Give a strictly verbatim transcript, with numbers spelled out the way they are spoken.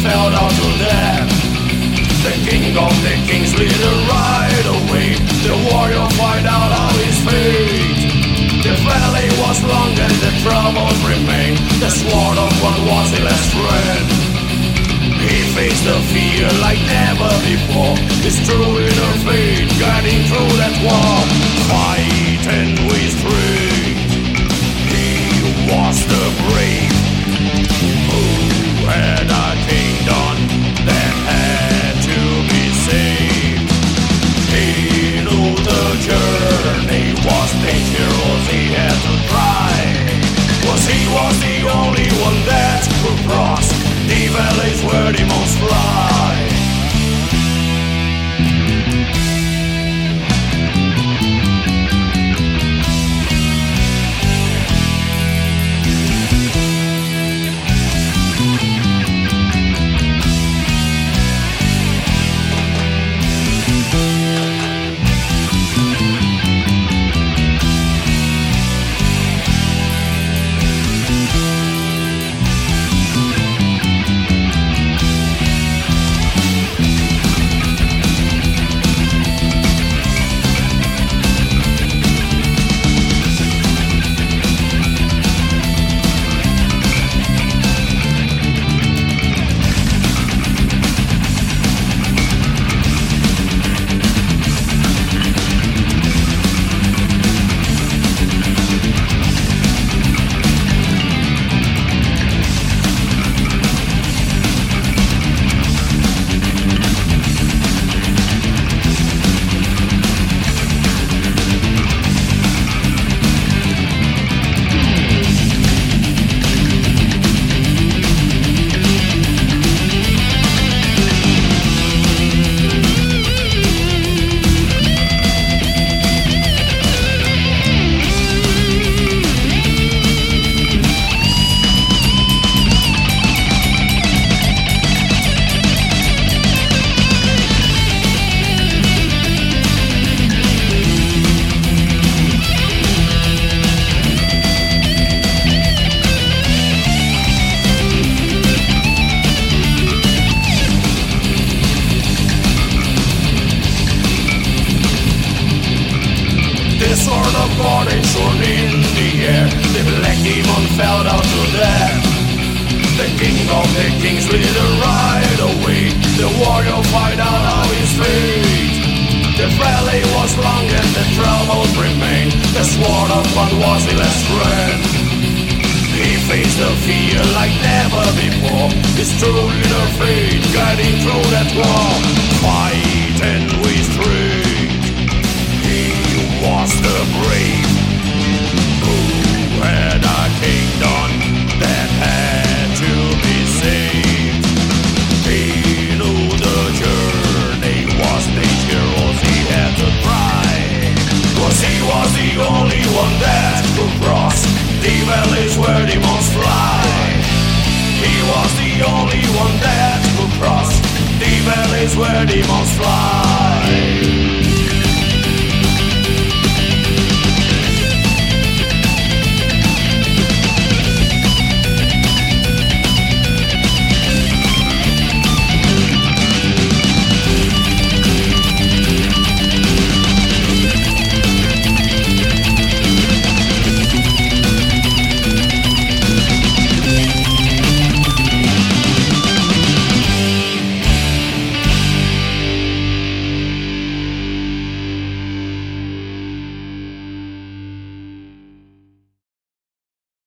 fell down to death. The king of the kings leader right away. The warrior find out of his fate. The valley was long and the troubles remained. The sword of one was his last friend. He faced the fear like never before. His true inner faith guiding through that war. Fight and we straight. He was the brave who had a kingdom that had to be saved. He knew the journey was dangerous, he had to try. Was he was the only one that could cross the valleys where demons fly. The sword of God is shone in the air. The black demon fell down to death. The king of the kings leader right away. The warrior fight out of his fate. The valley was long and the troubles remained. The sword of God was his last friend. He faced the fear like never before. His true inner faith guiding through that war. Fight and we straight. He was the brave who had a kingdom that had to be saved. He knew the journey was dangerous, he had to try. Cause he was the only one that could cross the valleys where demons fly. He was the only one that could cross the valleys where demons fly.